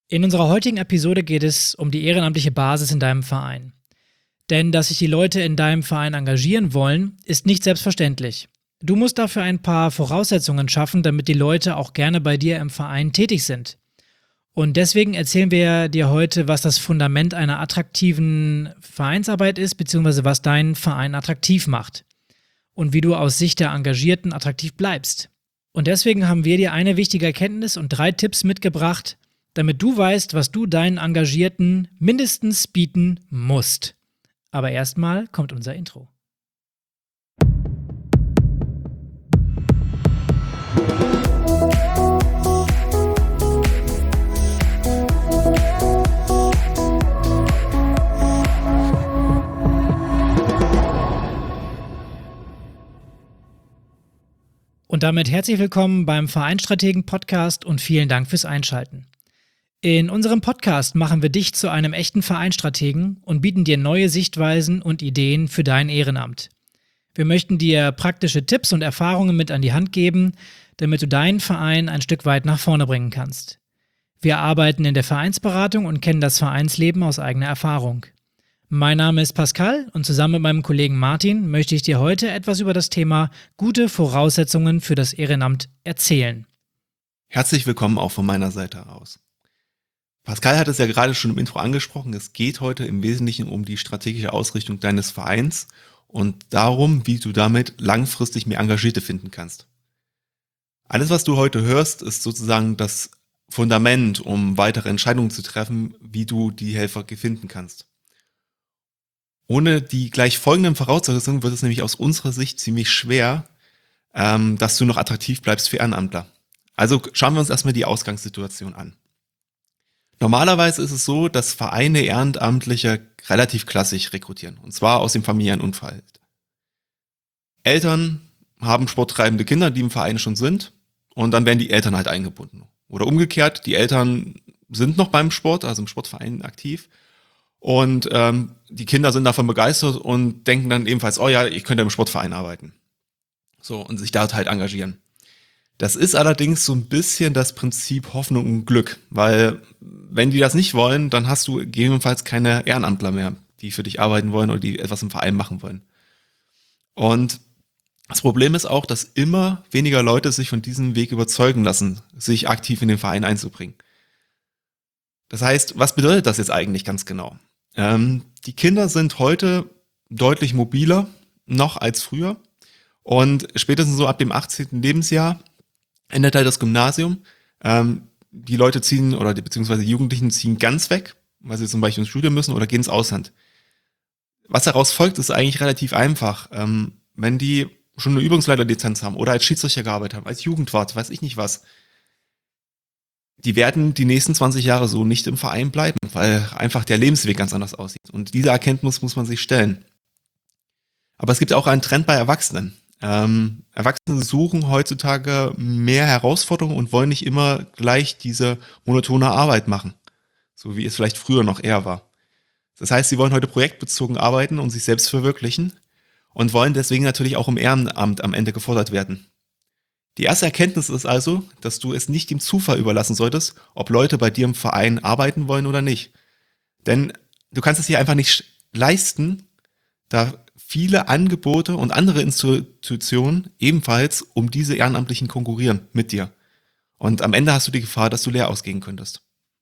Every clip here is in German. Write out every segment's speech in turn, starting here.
In unserer heutigen Episode geht es um die ehrenamtliche Basis in deinem Verein. Denn dass sich die Leute in deinem Verein engagieren wollen, ist nicht selbstverständlich. Du musst dafür ein paar Voraussetzungen schaffen, damit die Leute auch gerne bei dir im Verein tätig sind. Und deswegen erzählen wir dir heute, was das Fundament einer attraktiven Vereinsarbeit ist, beziehungsweise was deinen Verein attraktiv macht. Und wie du aus Sicht der Engagierten attraktiv bleibst. Und deswegen haben wir dir eine wichtige Erkenntnis und 3 Tipps mitgebracht, damit du weißt, was du deinen Engagierten mindestens bieten musst. Aber erstmal kommt unser Intro. Und damit herzlich willkommen beim Vereinsstrategen-Podcast und vielen Dank fürs Einschalten. In unserem Podcast machen wir dich zu einem echten Vereinsstrategen und bieten dir neue Sichtweisen und Ideen für dein Ehrenamt. Wir möchten dir praktische Tipps und Erfahrungen mit an die Hand geben, damit du deinen Verein ein Stück weit nach vorne bringen kannst. Wir arbeiten in der Vereinsberatung und kennen das Vereinsleben aus eigener Erfahrung. Mein Name ist Pascal und zusammen mit meinem Kollegen Martin möchte ich dir heute etwas über das Thema gute Voraussetzungen für das Ehrenamt erzählen. Herzlich willkommen auch von meiner Seite aus. Pascal hat es ja gerade schon im Intro angesprochen, es geht heute im Wesentlichen um die strategische Ausrichtung deines Vereins und darum, wie du damit langfristig mehr Engagierte finden kannst. Alles, was du heute hörst, ist sozusagen das Fundament, um weitere Entscheidungen zu treffen, wie du die Helfer finden kannst. Ohne die gleich folgenden Voraussetzungen wird es nämlich aus unserer Sicht ziemlich schwer, dass du noch attraktiv bleibst für Ehrenamtler. Also schauen wir uns erstmal die Ausgangssituation an. Normalerweise ist es so, dass Vereine Ehrenamtliche relativ klassisch rekrutieren, und zwar aus dem familiären Umfeld. Eltern haben sporttreibende Kinder, die im Verein schon sind, und dann werden die Eltern halt eingebunden. Oder umgekehrt, die Eltern sind noch beim Sport, also im Sportverein aktiv, und die Kinder sind davon begeistert und denken dann ebenfalls, oh ja, ich könnte im Sportverein arbeiten. So, und sich dort halt engagieren. Das ist allerdings so ein bisschen das Prinzip Hoffnung und Glück, weil wenn die das nicht wollen, dann hast du gegebenenfalls keine Ehrenamtler mehr, die für dich arbeiten wollen oder die etwas im Verein machen wollen. Und das Problem ist auch, dass immer weniger Leute sich von diesem Weg überzeugen lassen, sich aktiv in den Verein einzubringen. Das heißt, was bedeutet das jetzt eigentlich ganz genau? Die Kinder sind heute deutlich mobiler noch als früher und spätestens so ab dem 18. Lebensjahr endet halt das Gymnasium. Die Leute ziehen beziehungsweise die Jugendlichen ziehen ganz weg, weil sie zum Beispiel ins Studium müssen oder gehen ins Ausland. Was daraus folgt, ist eigentlich relativ einfach. Wenn die schon eine Übungsleiterlizenz haben oder als Schiedsrichter gearbeitet haben, als Jugendwart, weiß ich nicht was, die werden die nächsten 20 Jahre so nicht im Verein bleiben, weil einfach der Lebensweg ganz anders aussieht. Und diese Erkenntnis muss man sich stellen. Aber es gibt auch einen Trend bei Erwachsenen. Erwachsene suchen heutzutage mehr Herausforderungen und wollen nicht immer gleich diese monotone Arbeit machen, so wie es vielleicht früher noch eher war. Das heißt, sie wollen heute projektbezogen arbeiten und sich selbst verwirklichen und wollen deswegen natürlich auch im Ehrenamt am Ende gefordert werden. Die erste Erkenntnis ist also, dass du es nicht dem Zufall überlassen solltest, ob Leute bei dir im Verein arbeiten wollen oder nicht. Denn du kannst es dir einfach nicht leisten, da viele Angebote und andere Institutionen ebenfalls um diese Ehrenamtlichen konkurrieren mit dir. Und am Ende hast du die Gefahr, dass du leer ausgehen könntest.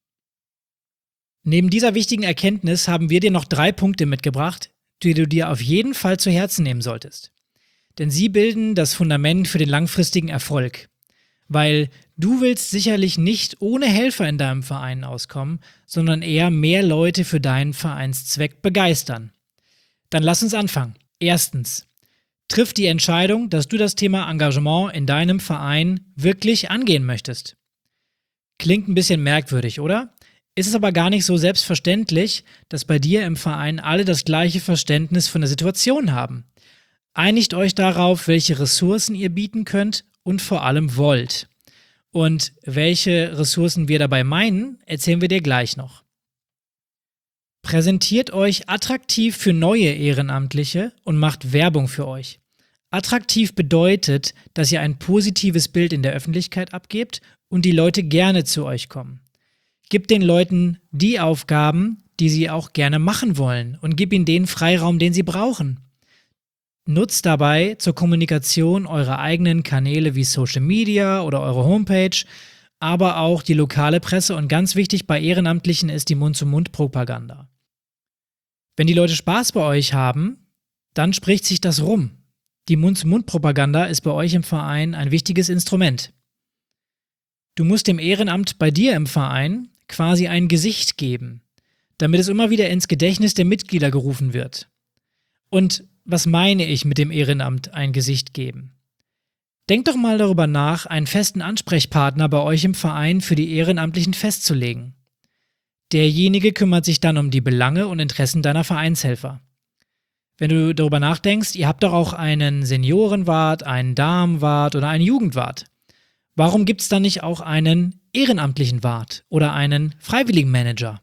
Neben dieser wichtigen Erkenntnis haben wir dir noch 3 Punkte mitgebracht, die du dir auf jeden Fall zu Herzen nehmen solltest. Denn sie bilden das Fundament für den langfristigen Erfolg. Weil du willst sicherlich nicht ohne Helfer in deinem Verein auskommen, sondern eher mehr Leute für deinen Vereinszweck begeistern. Dann lass uns anfangen. Erstens, triff die Entscheidung, dass du das Thema Engagement in deinem Verein wirklich angehen möchtest. Klingt ein bisschen merkwürdig, oder? Ist es aber gar nicht so selbstverständlich, dass bei dir im Verein alle das gleiche Verständnis von der Situation haben. Einigt euch darauf, welche Ressourcen ihr bieten könnt und vor allem wollt. Und welche Ressourcen wir dabei meinen, erzählen wir dir gleich noch. Präsentiert euch attraktiv für neue Ehrenamtliche und macht Werbung für euch. Attraktiv bedeutet, dass ihr ein positives Bild in der Öffentlichkeit abgebt und die Leute gerne zu euch kommen. Gib den Leuten die Aufgaben, die sie auch gerne machen wollen und gib ihnen den Freiraum, den sie brauchen. Nutzt dabei zur Kommunikation eure eigenen Kanäle wie Social Media oder eure Homepage, aber auch die lokale Presse und ganz wichtig bei Ehrenamtlichen ist die Mund-zu-Mund-Propaganda. Wenn die Leute Spaß bei euch haben, dann spricht sich das rum. Die Mund-zu-Mund-Propaganda ist bei euch im Verein ein wichtiges Instrument. Du musst dem Ehrenamt bei dir im Verein quasi ein Gesicht geben, damit es immer wieder ins Gedächtnis der Mitglieder gerufen wird. Und was meine ich mit dem Ehrenamt ein Gesicht geben? Denkt doch mal darüber nach, einen festen Ansprechpartner bei euch im Verein für die Ehrenamtlichen festzulegen. Derjenige kümmert sich dann um die Belange und Interessen deiner Vereinshelfer. Wenn du darüber nachdenkst, ihr habt doch auch einen Seniorenwart, einen Damenwart oder einen Jugendwart. Warum gibt es dann nicht auch einen ehrenamtlichen Wart oder einen Freiwilligenmanager?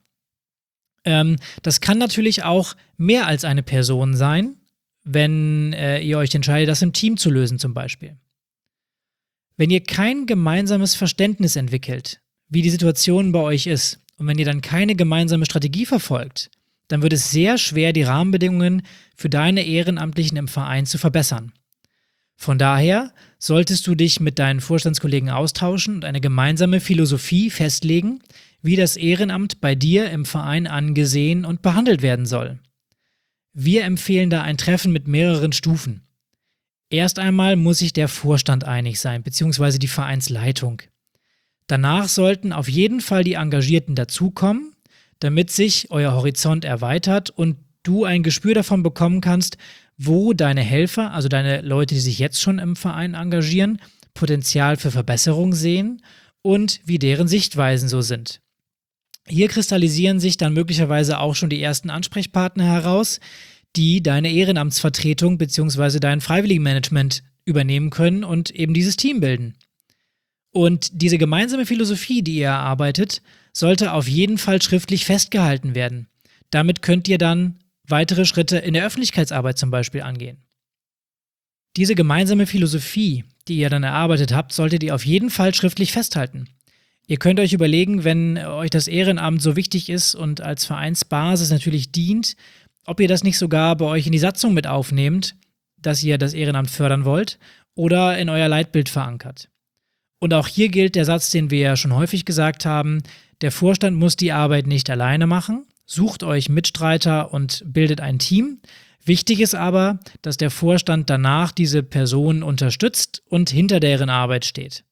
Das kann natürlich auch mehr als eine Person sein, wenn ihr euch entscheidet, das im Team zu lösen zum Beispiel. Wenn ihr kein gemeinsames Verständnis entwickelt, wie die Situation bei euch ist, und wenn ihr dann keine gemeinsame Strategie verfolgt, dann wird es sehr schwer, die Rahmenbedingungen für deine Ehrenamtlichen im Verein zu verbessern. Von daher solltest du dich mit deinen Vorstandskollegen austauschen und eine gemeinsame Philosophie festlegen, wie das Ehrenamt bei dir im Verein angesehen und behandelt werden soll. Wir empfehlen da ein Treffen mit mehreren Stufen. Erst einmal muss sich der Vorstand einig sein, beziehungsweise die Vereinsleitung. Danach sollten auf jeden Fall die Engagierten dazukommen, damit sich euer Horizont erweitert und du ein Gespür davon bekommen kannst, wo deine Helfer, also deine Leute, die sich jetzt schon im Verein engagieren, Potenzial für Verbesserung sehen und wie deren Sichtweisen so sind. Hier kristallisieren sich dann möglicherweise auch schon die ersten Ansprechpartner heraus, die deine Ehrenamtsvertretung bzw. dein Freiwilligenmanagement übernehmen können und eben dieses Team bilden. Und diese gemeinsame Philosophie, die ihr erarbeitet, sollte auf jeden Fall schriftlich festgehalten werden. Damit könnt ihr dann weitere Schritte in der Öffentlichkeitsarbeit zum Beispiel angehen. Diese gemeinsame Philosophie, die ihr dann erarbeitet habt, solltet ihr auf jeden Fall schriftlich festhalten. Ihr könnt euch überlegen, wenn euch das Ehrenamt so wichtig ist und als Vereinsbasis natürlich dient, ob ihr das nicht sogar bei euch in die Satzung mit aufnehmt, dass ihr das Ehrenamt fördern wollt oder in euer Leitbild verankert. Und auch hier gilt der Satz, den wir ja schon häufig gesagt haben, der Vorstand muss die Arbeit nicht alleine machen, sucht euch Mitstreiter und bildet ein Team. Wichtig ist aber, dass der Vorstand danach diese Personen unterstützt und hinter deren Arbeit steht.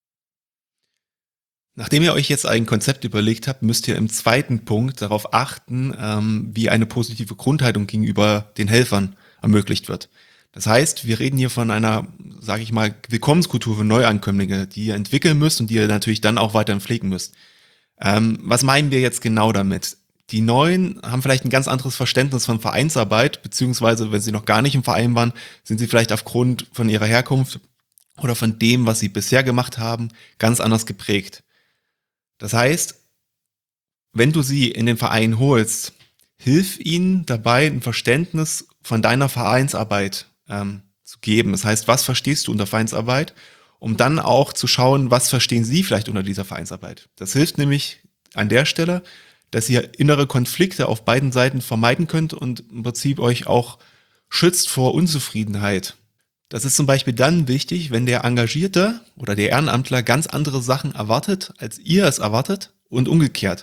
Nachdem ihr euch jetzt ein Konzept überlegt habt, müsst ihr im zweiten Punkt darauf achten, wie eine positive Grundhaltung gegenüber den Helfern ermöglicht wird. Das heißt, wir reden hier von einer, sage ich mal, Willkommenskultur für Neuankömmlinge, die ihr entwickeln müsst und die ihr natürlich dann auch weiterhin pflegen müsst. Was meinen wir jetzt genau damit? Die Neuen haben vielleicht ein ganz anderes Verständnis von Vereinsarbeit, beziehungsweise wenn sie noch gar nicht im Verein waren, sind sie vielleicht aufgrund von ihrer Herkunft oder von dem, was sie bisher gemacht haben, ganz anders geprägt. Das heißt, wenn du sie in den Verein holst, hilf ihnen dabei, ein Verständnis von deiner Vereinsarbeit zu geben. Das heißt, was verstehst du unter Vereinsarbeit, um dann auch zu schauen, was verstehen sie vielleicht unter dieser Vereinsarbeit. Das hilft nämlich an der Stelle, dass ihr innere Konflikte auf beiden Seiten vermeiden könnt und im Prinzip euch auch schützt vor Unzufriedenheit. Das ist zum Beispiel dann wichtig, wenn der Engagierte oder der Ehrenamtler ganz andere Sachen erwartet, als ihr es erwartet und umgekehrt.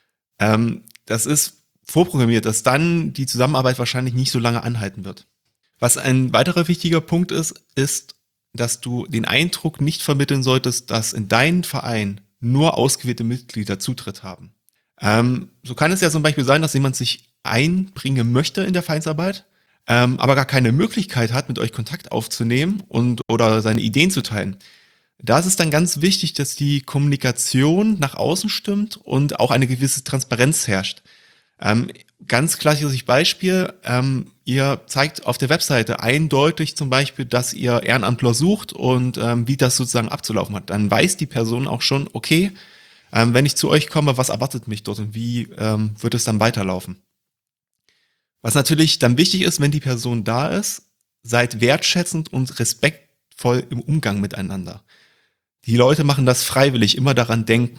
Das ist vorprogrammiert, dass dann die Zusammenarbeit wahrscheinlich nicht so lange anhalten wird. Was ein weiterer wichtiger Punkt ist, dass du den Eindruck nicht vermitteln solltest, dass in deinen Verein nur ausgewählte Mitglieder Zutritt haben. So kann es ja zum Beispiel sein, dass jemand sich einbringen möchte in der Vereinsarbeit, aber gar keine Möglichkeit hat, mit euch Kontakt aufzunehmen oder seine Ideen zu teilen. Da ist es dann ganz wichtig, dass die Kommunikation nach außen stimmt und auch eine gewisse Transparenz herrscht. Ganz klassisches Beispiel, ihr zeigt auf der Webseite eindeutig zum Beispiel, dass ihr Ehrenamtler sucht und wie das sozusagen abzulaufen hat. Dann weiß die Person auch schon, okay, wenn ich zu euch komme, was erwartet mich dort und wie wird es dann weiterlaufen? Was natürlich dann wichtig ist, wenn die Person da ist, seid wertschätzend und respektvoll im Umgang miteinander. Die Leute machen das freiwillig, immer daran denken.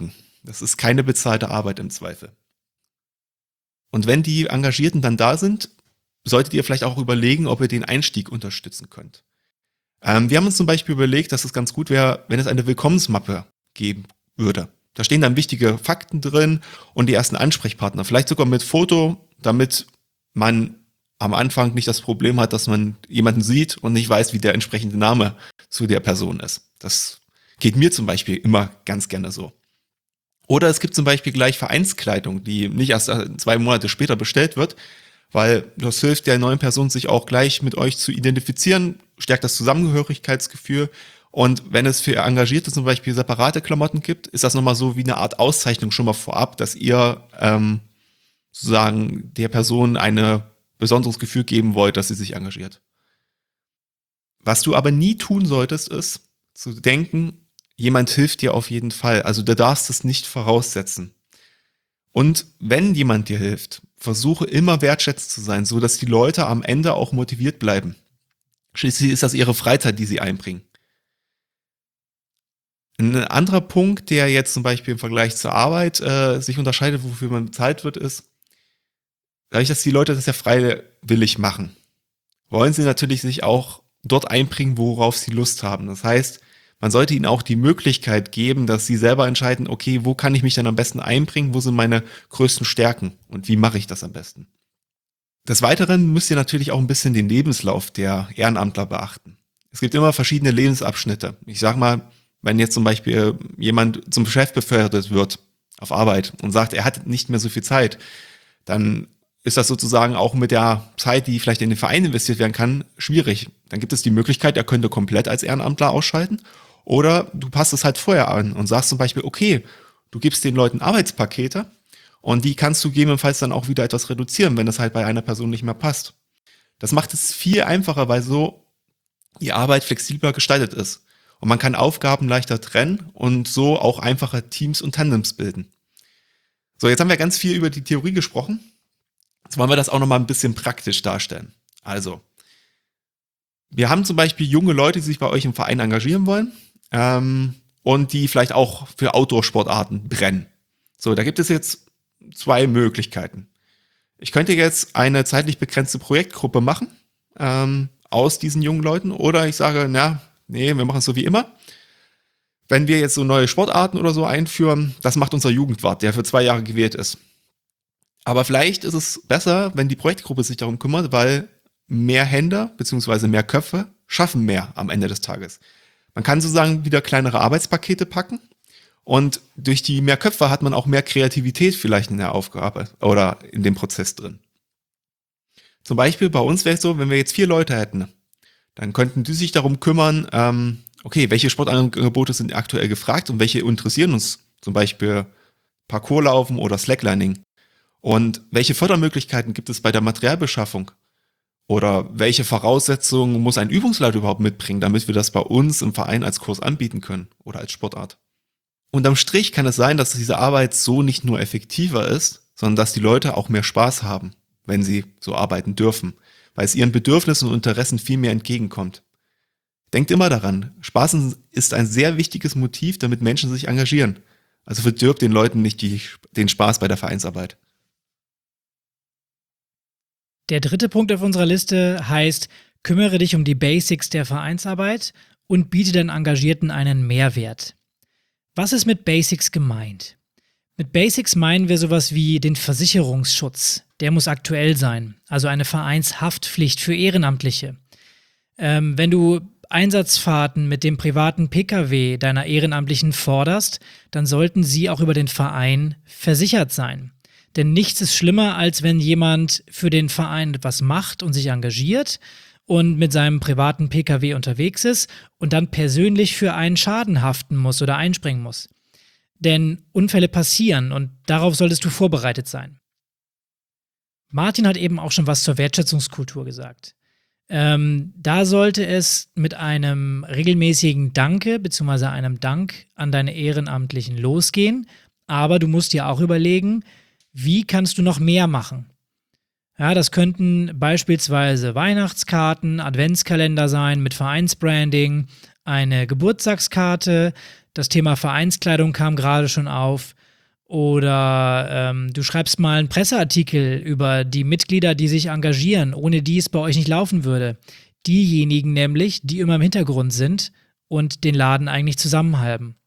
Das ist keine bezahlte Arbeit im Zweifel. Und wenn die Engagierten dann da sind, solltet ihr vielleicht auch überlegen, ob ihr den Einstieg unterstützen könnt. Wir haben uns zum Beispiel überlegt, dass es ganz gut wäre, wenn es eine Willkommensmappe geben würde. Da stehen dann wichtige Fakten drin und die ersten Ansprechpartner, vielleicht sogar mit Foto, damit man am Anfang nicht das Problem hat, dass man jemanden sieht und nicht weiß, wie der entsprechende Name zu der Person ist. Das geht mir zum Beispiel immer ganz gerne so. Oder es gibt zum Beispiel gleich Vereinskleidung, die nicht erst 2 Monate später bestellt wird, weil das hilft der neuen Person, sich auch gleich mit euch zu identifizieren, stärkt das Zusammengehörigkeitsgefühl. Und wenn es für Engagierte zum Beispiel separate Klamotten gibt, ist das nochmal so wie eine Art Auszeichnung schon mal vorab, dass ihr sozusagen der Person ein besonderes Gefühl geben wollt, dass sie sich engagiert. Was du aber nie tun solltest, ist zu denken, jemand hilft dir auf jeden Fall. Also du darfst es nicht voraussetzen. Und wenn jemand dir hilft, versuche immer wertschätzend zu sein, so dass die Leute am Ende auch motiviert bleiben. Schließlich ist das ihre Freizeit, die sie einbringen. Ein anderer Punkt, der jetzt zum Beispiel im Vergleich zur Arbeit sich unterscheidet, wofür man bezahlt wird, ist, dadurch, dass die Leute das ja freiwillig machen, wollen sie natürlich sich auch dort einbringen, worauf sie Lust haben. Das heißt, man sollte ihnen auch die Möglichkeit geben, dass sie selber entscheiden, okay, wo kann ich mich denn am besten einbringen, wo sind meine größten Stärken und wie mache ich das am besten. Des Weiteren müsst ihr natürlich auch ein bisschen den Lebenslauf der Ehrenamtler beachten. Es gibt immer verschiedene Lebensabschnitte. Ich sag mal, wenn jetzt zum Beispiel jemand zum Chef befördert wird auf Arbeit und sagt, er hat nicht mehr so viel Zeit, dann ist das sozusagen auch mit der Zeit, die vielleicht in den Verein investiert werden kann, schwierig. Dann gibt es die Möglichkeit, er könnte komplett als Ehrenamtler ausschalten. Oder du passt es halt vorher an und sagst zum Beispiel, okay, du gibst den Leuten Arbeitspakete und die kannst du gegebenenfalls dann auch wieder etwas reduzieren, wenn es halt bei einer Person nicht mehr passt. Das macht es viel einfacher, weil so die Arbeit flexibler gestaltet ist. Und man kann Aufgaben leichter trennen und so auch einfacher Teams und Tandems bilden. So, jetzt haben wir ganz viel über die Theorie gesprochen. Jetzt wollen wir das auch nochmal ein bisschen praktisch darstellen. Also, wir haben zum Beispiel junge Leute, die sich bei euch im Verein engagieren wollen und die vielleicht auch für Outdoor-Sportarten brennen. So, da gibt es jetzt 2 Möglichkeiten. Ich könnte jetzt eine zeitlich begrenzte Projektgruppe machen aus diesen jungen Leuten oder ich sage, nee, wir machen es so wie immer. Wenn wir jetzt so neue Sportarten oder so einführen, das macht unser Jugendwart, der für 2 Jahre gewählt ist. Aber vielleicht ist es besser, wenn die Projektgruppe sich darum kümmert, weil mehr Hände bzw. mehr Köpfe schaffen mehr am Ende des Tages. Man kann sozusagen wieder kleinere Arbeitspakete packen und durch die mehr Köpfe hat man auch mehr Kreativität vielleicht in der Aufgabe oder in dem Prozess drin. Zum Beispiel bei uns wäre es so, wenn wir jetzt 4 Leute hätten, dann könnten die sich darum kümmern, okay, welche Sportangebote sind aktuell gefragt und welche interessieren uns, zum Beispiel Parkourlaufen oder Slacklining. Und welche Fördermöglichkeiten gibt es bei der Materialbeschaffung? Oder welche Voraussetzungen muss ein Übungsleiter überhaupt mitbringen, damit wir das bei uns im Verein als Kurs anbieten können oder als Sportart? Unterm Strich kann es sein, dass diese Arbeit so nicht nur effektiver ist, sondern dass die Leute auch mehr Spaß haben, wenn sie so arbeiten dürfen, weil es ihren Bedürfnissen und Interessen viel mehr entgegenkommt. Denkt immer daran, Spaß ist ein sehr wichtiges Motiv, damit Menschen sich engagieren. Also verdirbt den Leuten nicht den Spaß bei der Vereinsarbeit. Der 3. Punkt auf unserer Liste heißt, kümmere dich um die Basics der Vereinsarbeit und biete den Engagierten einen Mehrwert. Was ist mit Basics gemeint? Mit Basics meinen wir sowas wie den Versicherungsschutz. Der muss aktuell sein, also eine Vereinshaftpflicht für Ehrenamtliche. Wenn du Einsatzfahrten mit dem privaten Pkw deiner Ehrenamtlichen forderst, dann sollten sie auch über den Verein versichert sein. Denn nichts ist schlimmer, als wenn jemand für den Verein etwas macht und sich engagiert und mit seinem privaten Pkw unterwegs ist und dann persönlich für einen Schaden haften muss oder einspringen muss. Denn Unfälle passieren und darauf solltest du vorbereitet sein. Martin hat eben auch schon was zur Wertschätzungskultur gesagt. Da sollte es mit einem regelmäßigen Danke bzw. einem Dank an deine Ehrenamtlichen losgehen, aber du musst dir auch überlegen, wie kannst du noch mehr machen? Ja, das könnten beispielsweise Weihnachtskarten, Adventskalender sein mit Vereinsbranding, eine Geburtstagskarte, das Thema Vereinskleidung kam gerade schon auf Oder du schreibst mal einen Presseartikel über die Mitglieder, die sich engagieren, ohne die es bei euch nicht laufen würde. Diejenigen nämlich, die immer im Hintergrund sind und den Laden eigentlich zusammenhalten.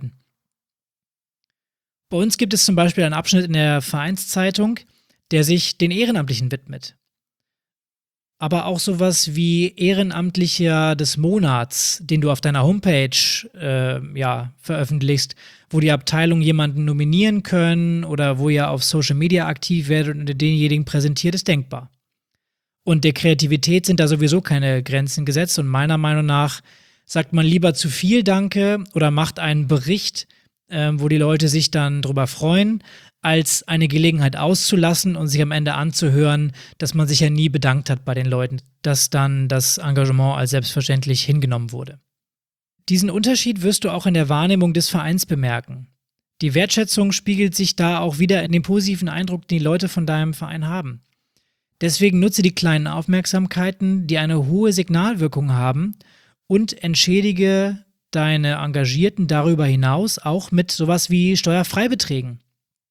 Bei uns gibt es zum Beispiel einen Abschnitt in der Vereinszeitung, der sich den Ehrenamtlichen widmet. Aber auch sowas wie Ehrenamtlicher des Monats, den du auf deiner Homepage veröffentlichst, wo die Abteilung jemanden nominieren können oder wo ihr auf Social Media aktiv werdet und denjenigen präsentiert, ist denkbar. Und der Kreativität sind da sowieso keine Grenzen gesetzt und meiner Meinung nach sagt man lieber zu viel Danke oder macht einen Bericht, wo die Leute sich dann drüber freuen, als eine Gelegenheit auszulassen und sich am Ende anzuhören, dass man sich ja nie bedankt hat bei den Leuten, dass dann das Engagement als selbstverständlich hingenommen wurde. Diesen Unterschied wirst du auch in der Wahrnehmung des Vereins bemerken. Die Wertschätzung spiegelt sich da auch wieder in dem positiven Eindruck, den die Leute von deinem Verein haben. Deswegen nutze die kleinen Aufmerksamkeiten, die eine hohe Signalwirkung haben, und entschädige deine Engagierten darüber hinaus auch mit sowas wie Steuerfreibeträgen.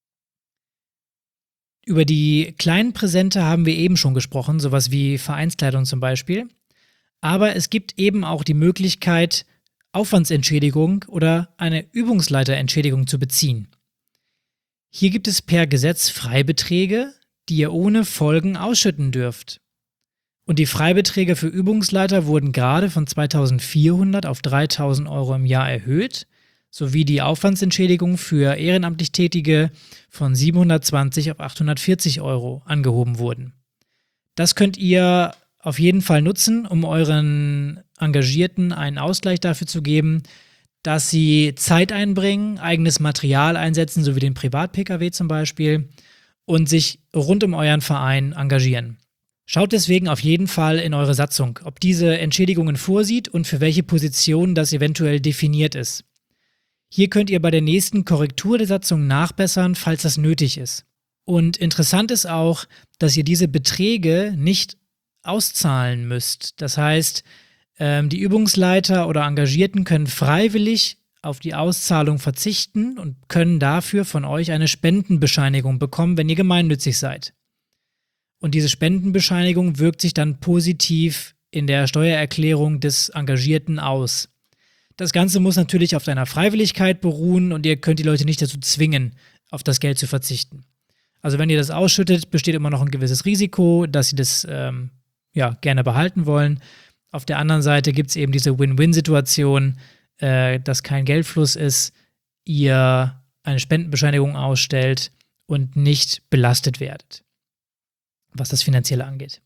Über die kleinen Präsente haben wir eben schon gesprochen, sowas wie Vereinskleidung zum Beispiel. Aber es gibt eben auch die Möglichkeit, Aufwandsentschädigung oder eine Übungsleiterentschädigung zu beziehen. Hier gibt es per Gesetz Freibeträge, die ihr ohne Folgen ausschütten dürft. Und die Freibeträge für Übungsleiter wurden gerade von 2.400 auf 3.000 Euro im Jahr erhöht, sowie die Aufwandsentschädigung für ehrenamtlich Tätige von 720 auf 840 Euro angehoben wurden. Das könnt ihr auf jeden Fall nutzen, um euren Engagierten einen Ausgleich dafür zu geben, dass sie Zeit einbringen, eigenes Material einsetzen, so wie den Privat-Pkw zum Beispiel, und sich rund um euren Verein engagieren. Schaut deswegen auf jeden Fall in eure Satzung, ob diese Entschädigungen vorsieht und für welche Position das eventuell definiert ist. Hier könnt ihr bei der nächsten Korrektur der Satzung nachbessern, falls das nötig ist. Und interessant ist auch, dass ihr diese Beträge nicht auszahlen müsst. Das heißt, die Übungsleiter oder Engagierten können freiwillig auf die Auszahlung verzichten und können dafür von euch eine Spendenbescheinigung bekommen, wenn ihr gemeinnützig seid. Und diese Spendenbescheinigung wirkt sich dann positiv in der Steuererklärung des Engagierten aus. Das Ganze muss natürlich auf deiner Freiwilligkeit beruhen und ihr könnt die Leute nicht dazu zwingen, auf das Geld zu verzichten. Also wenn ihr das ausschüttet, besteht immer noch ein gewisses Risiko, dass sie das gerne behalten wollen. Auf der anderen Seite gibt es eben diese Win-Win-Situation, dass kein Geldfluss ist, ihr eine Spendenbescheinigung ausstellt und nicht belastet werdet, was das Finanzielle angeht.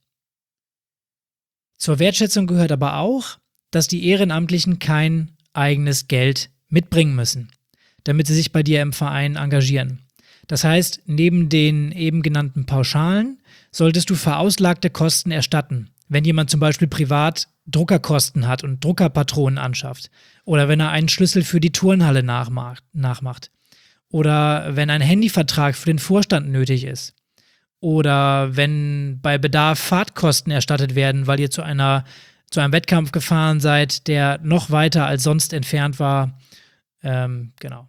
Zur Wertschätzung gehört aber auch, dass die Ehrenamtlichen kein eigenes Geld mitbringen müssen, damit sie sich bei dir im Verein engagieren. Das heißt, neben den eben genannten Pauschalen solltest du verauslagte Kosten erstatten. Wenn jemand zum Beispiel privat Druckerkosten hat und Druckerpatronen anschafft oder wenn er einen Schlüssel für die Turnhalle nachmacht oder wenn ein Handyvertrag für den Vorstand nötig ist oder wenn bei Bedarf Fahrtkosten erstattet werden, weil ihr zu einem Wettkampf gefahren seid, der noch weiter als sonst entfernt war. Genau.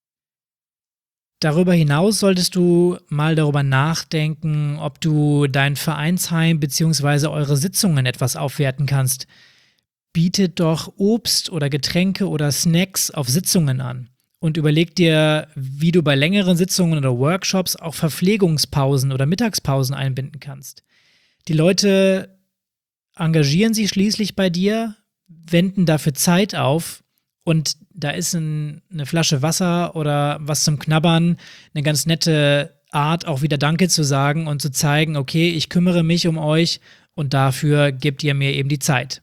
Darüber hinaus solltest du mal darüber nachdenken, ob du dein Vereinsheim bzw. eure Sitzungen etwas aufwerten kannst. Bietet doch Obst oder Getränke oder Snacks auf Sitzungen an und überleg dir, wie du bei längeren Sitzungen oder Workshops auch Verpflegungspausen oder Mittagspausen einbinden kannst. Die Leute engagieren sich schließlich bei dir, wenden dafür Zeit auf und da ist eine Flasche Wasser oder was zum Knabbern eine ganz nette Art, auch wieder Danke zu sagen und zu zeigen, okay, ich kümmere mich um euch und dafür gebt ihr mir eben die Zeit.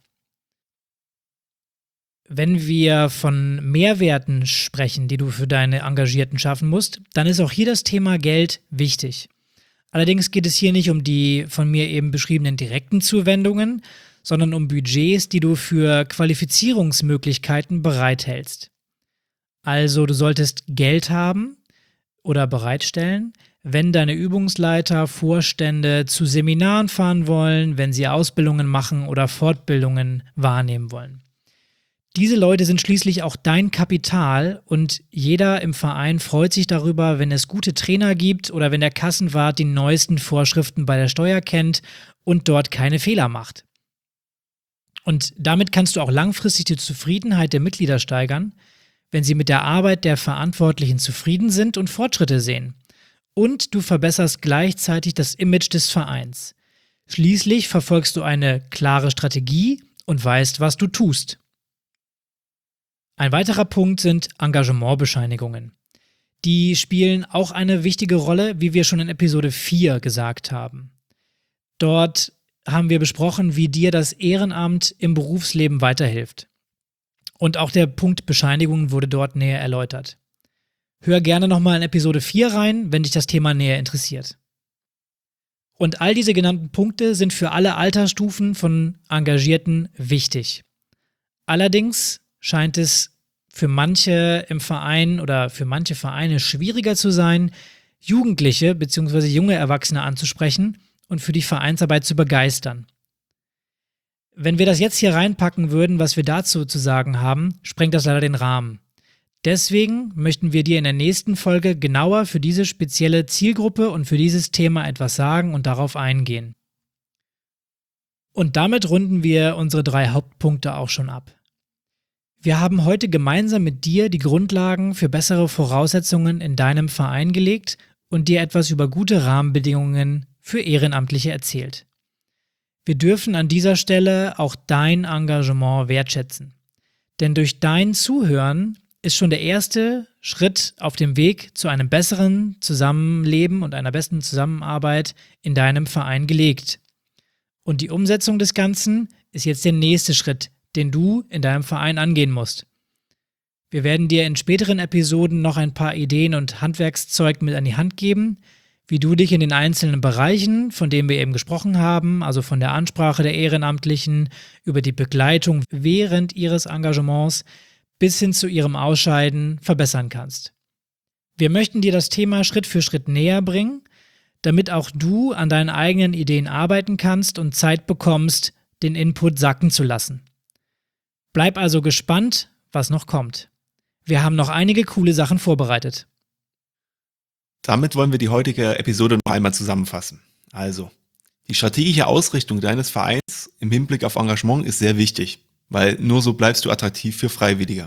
Wenn wir von Mehrwerten sprechen, die du für deine Engagierten schaffen musst, dann ist auch hier das Thema Geld wichtig. Allerdings geht es hier nicht um die von mir eben beschriebenen direkten Zuwendungen, sondern um Budgets, die du für Qualifizierungsmöglichkeiten bereithältst. Also du solltest Geld haben oder bereitstellen, wenn deine Übungsleiter, Vorstände zu Seminaren fahren wollen, wenn sie Ausbildungen machen oder Fortbildungen wahrnehmen wollen. Diese Leute sind schließlich auch dein Kapital und jeder im Verein freut sich darüber, wenn es gute Trainer gibt oder wenn der Kassenwart die neuesten Vorschriften bei der Steuer kennt und dort keine Fehler macht. Und damit kannst du auch langfristig die Zufriedenheit der Mitglieder steigern, wenn sie mit der Arbeit der Verantwortlichen zufrieden sind und Fortschritte sehen. Und du verbesserst gleichzeitig das Image des Vereins. Schließlich verfolgst du eine klare Strategie und weißt, was du tust. Ein weiterer Punkt sind Engagementbescheinigungen. Die spielen auch eine wichtige Rolle, wie wir schon in Episode 4 gesagt haben. Dort haben wir besprochen, wie dir das Ehrenamt im Berufsleben weiterhilft. Und auch der Punkt Bescheinigungen wurde dort näher erläutert. Hör gerne nochmal in Episode 4 rein, wenn dich das Thema näher interessiert. Und all diese genannten Punkte sind für alle Altersstufen von Engagierten wichtig. Allerdings scheint es für manche im Verein oder für manche Vereine schwieriger zu sein, Jugendliche bzw. junge Erwachsene anzusprechen und für die Vereinsarbeit zu begeistern. Wenn wir das jetzt hier reinpacken würden, was wir dazu zu sagen haben, sprengt das leider den Rahmen. Deswegen möchten wir dir in der nächsten Folge genauer für diese spezielle Zielgruppe und für dieses Thema etwas sagen und darauf eingehen. Und damit runden wir unsere 3 Hauptpunkte auch schon ab. Wir haben heute gemeinsam mit dir die Grundlagen für bessere Voraussetzungen in deinem Verein gelegt und dir etwas über gute Rahmenbedingungen für Ehrenamtliche erzählt. Wir dürfen an dieser Stelle auch dein Engagement wertschätzen. Denn durch dein Zuhören ist schon der erste Schritt auf dem Weg zu einem besseren Zusammenleben und einer besten Zusammenarbeit in deinem Verein gelegt. Und die Umsetzung des Ganzen ist jetzt der nächste Schritt, den du in deinem Verein angehen musst. Wir werden dir in späteren Episoden noch ein paar Ideen und Handwerkszeug mit an die Hand geben, wie du dich in den einzelnen Bereichen, von denen wir eben gesprochen haben, also von der Ansprache der Ehrenamtlichen über die Begleitung während ihres Engagements bis hin zu ihrem Ausscheiden verbessern kannst. Wir möchten dir das Thema Schritt für Schritt näher bringen, damit auch du an deinen eigenen Ideen arbeiten kannst und Zeit bekommst, den Input sacken zu lassen. Bleib also gespannt, was noch kommt. Wir haben noch einige coole Sachen vorbereitet. Damit wollen wir die heutige Episode noch einmal zusammenfassen. Also, die strategische Ausrichtung deines Vereins im Hinblick auf Engagement ist sehr wichtig, weil nur so bleibst du attraktiv für Freiwillige.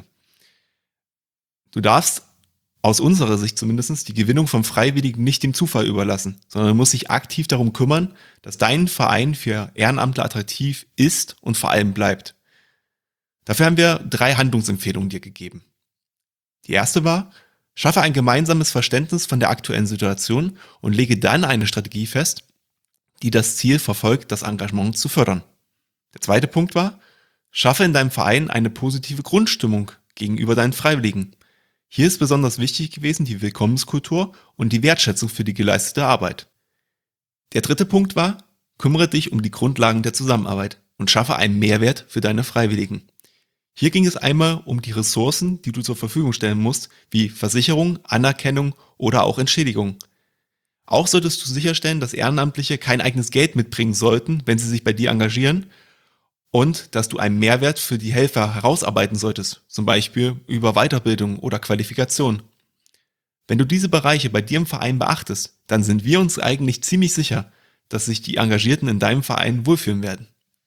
Du darfst aus unserer Sicht zumindest die Gewinnung von Freiwilligen nicht dem Zufall überlassen, sondern musst dich aktiv darum kümmern, dass dein Verein für Ehrenamtler attraktiv ist und vor allem bleibt. Dafür haben wir 3 Handlungsempfehlungen dir gegeben. Die erste war: Schaffe ein gemeinsames Verständnis von der aktuellen Situation und lege dann eine Strategie fest, die das Ziel verfolgt, das Engagement zu fördern. Der zweite Punkt war: Schaffe in deinem Verein eine positive Grundstimmung gegenüber deinen Freiwilligen. Hier ist besonders wichtig gewesen die Willkommenskultur und die Wertschätzung für die geleistete Arbeit. Der dritte Punkt war: Kümmere dich um die Grundlagen der Zusammenarbeit und schaffe einen Mehrwert für deine Freiwilligen. Hier ging es einmal um die Ressourcen, die du zur Verfügung stellen musst, wie Versicherung, Anerkennung oder auch Entschädigung. Auch solltest du sicherstellen, dass Ehrenamtliche kein eigenes Geld mitbringen sollten, wenn sie sich bei dir engagieren, und dass du einen Mehrwert für die Helfer herausarbeiten solltest, zum Beispiel über Weiterbildung oder Qualifikation. Wenn du diese Bereiche bei dir im Verein beachtest, dann sind wir uns eigentlich ziemlich sicher, dass sich die Engagierten in deinem Verein wohlfühlen werden.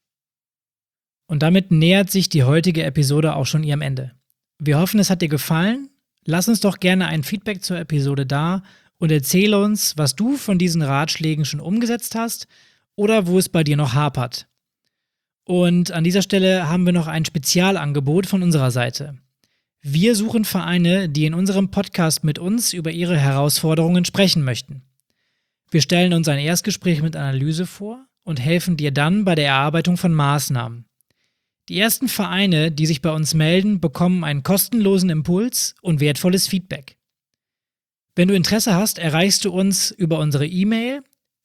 Und damit nähert sich die heutige Episode auch schon ihrem Ende. Wir hoffen, es hat dir gefallen. Lass uns doch gerne ein Feedback zur Episode da und erzähle uns, was du von diesen Ratschlägen schon umgesetzt hast oder wo es bei dir noch hapert. Und an dieser Stelle haben wir noch ein Spezialangebot von unserer Seite. Wir suchen Vereine, die in unserem Podcast mit uns über ihre Herausforderungen sprechen möchten. Wir stellen uns ein Erstgespräch mit Analyse vor und helfen dir dann bei der Erarbeitung von Maßnahmen. Die ersten Vereine, die sich bei uns melden, bekommen einen kostenlosen Impuls und wertvolles Feedback. Wenn du Interesse hast, erreichst du uns über unsere E-Mail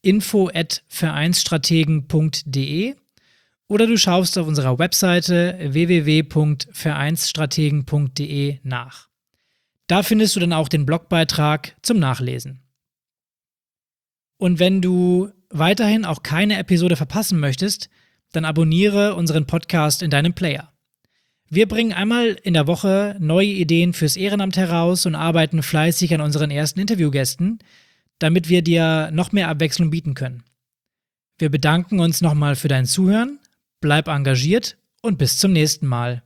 info@vereinsstrategen.de oder du schaust auf unserer Webseite www.vereinsstrategen.de nach. Da findest du dann auch den Blogbeitrag zum Nachlesen. Und wenn du weiterhin auch keine Episode verpassen möchtest, dann abonniere unseren Podcast in deinem Player. Wir bringen einmal in der Woche neue Ideen fürs Ehrenamt heraus und arbeiten fleißig an unseren ersten Interviewgästen, damit wir dir noch mehr Abwechslung bieten können. Wir bedanken uns nochmal für dein Zuhören, bleib engagiert und bis zum nächsten Mal.